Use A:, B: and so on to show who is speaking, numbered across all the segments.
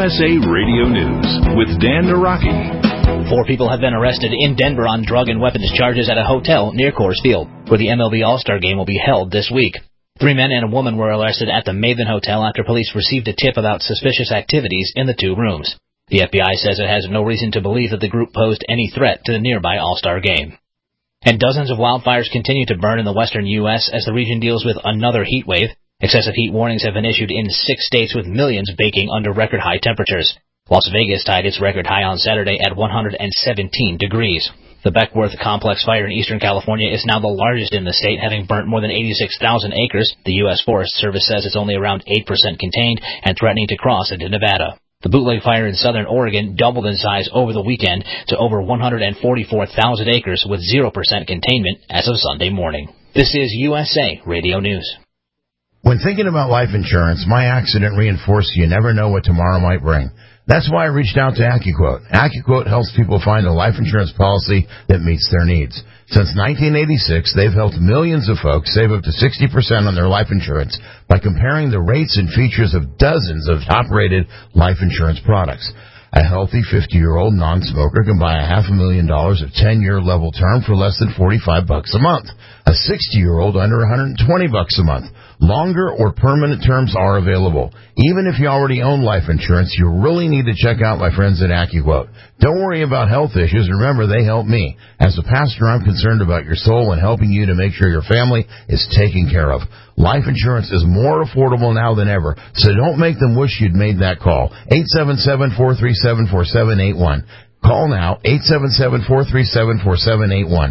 A: USA Radio News with Dan Naraki.
B: 4 people have been arrested in Denver on drug and weapons charges at a hotel near Coors Field, where the MLB All-Star Game will be held this week. 3 men and a woman were arrested at the Maven Hotel after police received a tip about suspicious activities in the 2 rooms. The FBI says it has no reason to believe that the group posed any threat to the nearby All-Star Game. And dozens of wildfires continue to burn in the western U.S. as the region deals with another heat wave. Excessive heat warnings have been issued in 6 states with millions baking under record high temperatures. Las Vegas tied its record high on Saturday at 117 degrees. The Beckworth Complex fire in eastern California is now the largest in the state, having burnt more than 86,000 acres. The U.S. Forest Service says it's only around 8% contained and threatening to cross into Nevada. The Bootleg Fire in southern Oregon doubled in size over the weekend to over 144,000 acres with 0% containment as of Sunday morning. This is USA Radio News.
C: When thinking about life insurance, my accident reinforced you never know what tomorrow might bring. That's why I reached out to AccuQuote. AccuQuote helps people find a life insurance policy that meets their needs. Since 1986, they've helped millions of folks save up to 60% on their life insurance by comparing the rates and features of dozens of top-rated life insurance products. A healthy 50-year-old non-smoker can buy $500,000 of 10-year level term for less than $45 a month. A 60-year-old under $120 a month. Longer or permanent terms are available. Even if you already own life insurance, you really need to check out my friends at AccuQuote. Don't worry about health issues. Remember, they help me. As a pastor, I'm concerned about your soul and helping you to make sure your family is taken care of. Life insurance is more affordable now than ever, so don't make them wish you'd made that call. 877-437-4781. Call now, 877-437-4781.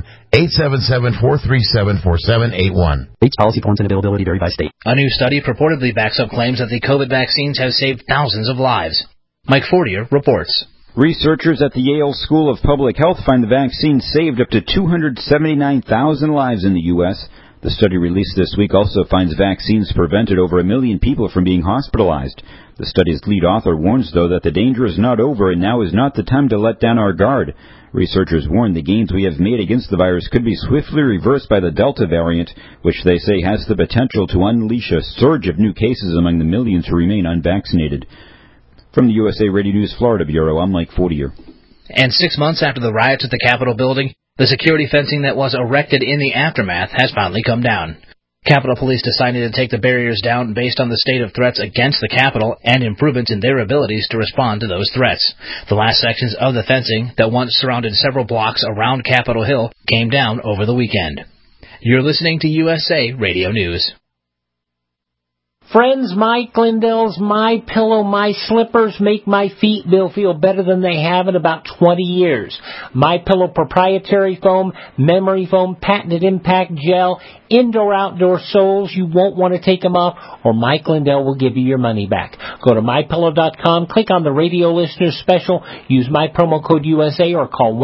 C: 877-437-4781.
D: Each policy forms and availability vary by state.
B: A new study purportedly backs up claims that the COVID vaccines have saved thousands of lives. Mike Fortier reports.
E: Researchers at the Yale School of Public Health find the vaccine saved up to 279,000 lives in the U.S. The study released this week also finds vaccines prevented over 1 million people from being hospitalized. The study's lead author warns, though, that the danger is not over and now is not the time to let down our guard. Researchers warn the gains we have made against the virus could be swiftly reversed by the Delta variant, which they say has the potential to unleash a surge of new cases among the millions who remain unvaccinated. From the USA Radio News Florida Bureau, I'm Mike Fortier.
B: And 6 months after the riots at the Capitol building, the security fencing that was erected in the aftermath has finally come down. Capitol Police decided to take the barriers down based on the state of threats against the Capitol and improvements in their abilities to respond to those threats. The last sections of the fencing that once surrounded several blocks around Capitol Hill came down over the weekend. You're listening to USA Radio News.
F: Friends, Mike Lindell's My Pillow, My Slippers make my feet feel better than they have in about 20 years. My Pillow proprietary foam, memory foam, patented impact gel, indoor-outdoor soles. You won't want to take them off, or Mike Lindell will give you your money back. Go to MyPillow.com, click on the radio listeners special, use my promo code USA, or call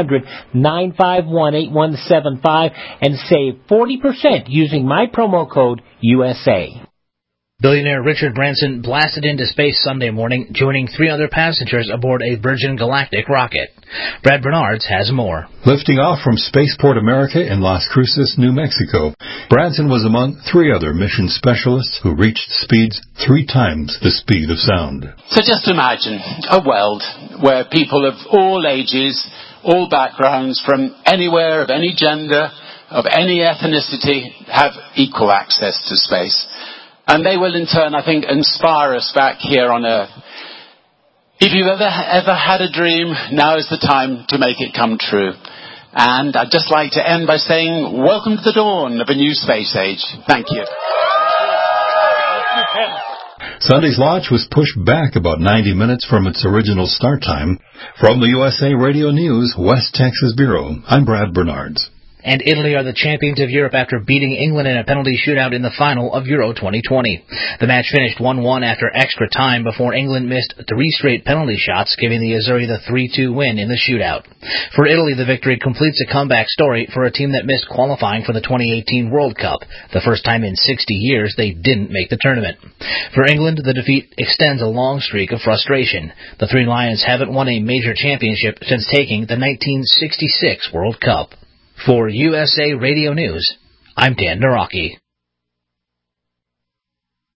F: 1-800-951-8175 and save 40% using my promo code USA.
B: Billionaire Richard Branson blasted into space Sunday morning, joining 3 other passengers aboard a Virgin Galactic rocket. Brad Bernards has more.
G: Lifting off from Spaceport America in Las Cruces, New Mexico, Branson was among 3 other mission specialists who reached speeds 3 times the speed of sound.
H: So just imagine a world where people of all ages, all backgrounds, from anywhere, of any gender, of any ethnicity, have equal access to space. And they will in turn, I think, inspire us back here on Earth. If you've ever had a dream, now is the time to make it come true. And I'd just like to end by saying, welcome to the dawn of a new space age. Thank you.
G: Sunday's launch was pushed back about 90 minutes from its original start time. From the USA Radio News West Texas Bureau, I'm Brad Bernards.
B: And Italy are the champions of Europe after beating England in a penalty shootout in the final of Euro 2020. The match finished 1-1 after extra time before England missed 3 straight penalty shots, giving the Azzurri the 3-2 win in the shootout. For Italy, the victory completes a comeback story for a team that missed qualifying for the 2018 World Cup, the first time in 60 years they didn't make the tournament. For England, the defeat extends a long streak of frustration. The Three Lions haven't won a major championship since taking the 1966 World Cup. For USA Radio News, I'm Dan Naraki.